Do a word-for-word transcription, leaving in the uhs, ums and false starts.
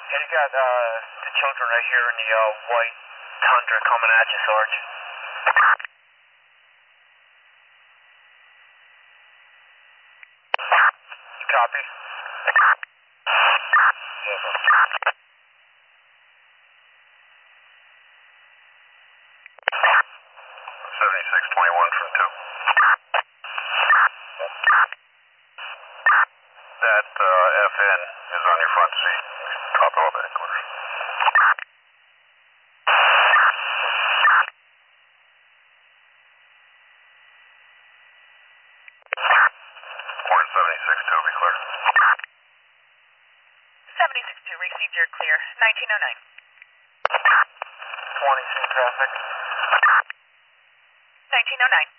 Hey, you got uh, the children right here in the uh, white Tundra coming at you, Sarge. Copy. Yes, sir. seventy-six twenty-one from two. That uh, F N is on your front seat. Copy all that, Clippers. Horn seventy-six two, be clear. seventy-six two, received, you're clear. nineteen oh nine. twenty, see traffic. nineteen oh nine.